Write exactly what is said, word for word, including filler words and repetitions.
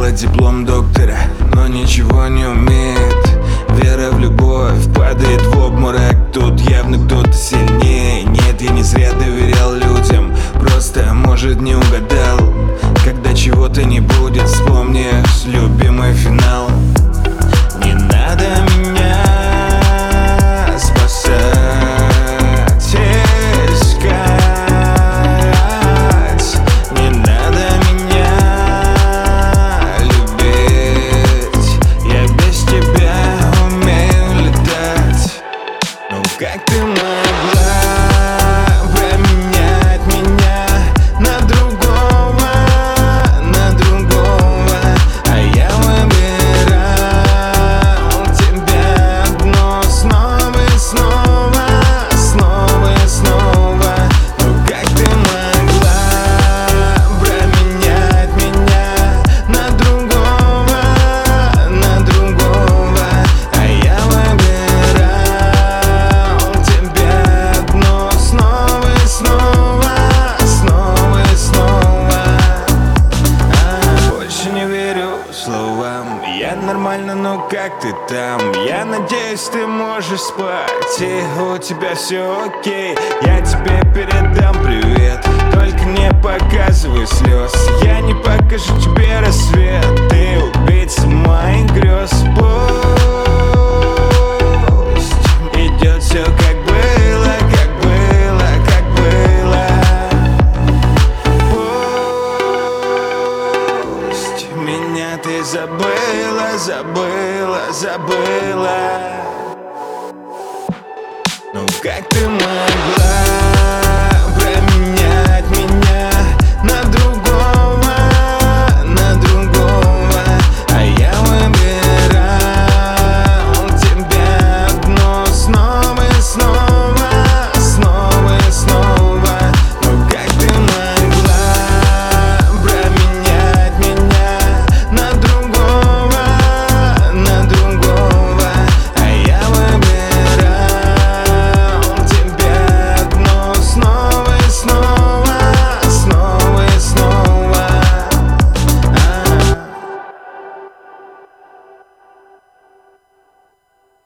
сделать диплом доктора, но ничего не умеет. Вера в любовь падает в обморок. Тут явно кто-то сильнее. Нет, я не зря доверял людям, просто, может, не угадал. Когда чего-то не будет, вспомнишь любимый финал. Не надо меня спасать, искать. Не надо меня любить. Я без тебя умею летать. Ну как ты могла променять меня на другого, на другого? А я выбирал тебя одно снова и снова, снова и снова. Ну как ты могла променять меня на другого, на другого? А я выбирал тебя одно снова и снова, снова и снова. А, больше не верю словам. Я нормально, но как ты там? Я надеюсь, ты можешь спать, и у тебя все окей. Я тебе передам привет, только не показывай слез. Я не покажу тебе рассвет, ты убийца моих грез. Пусть идет все как было, как было, как было. Пусть меня ты забыла, забыла, забыла. Ну как ты могла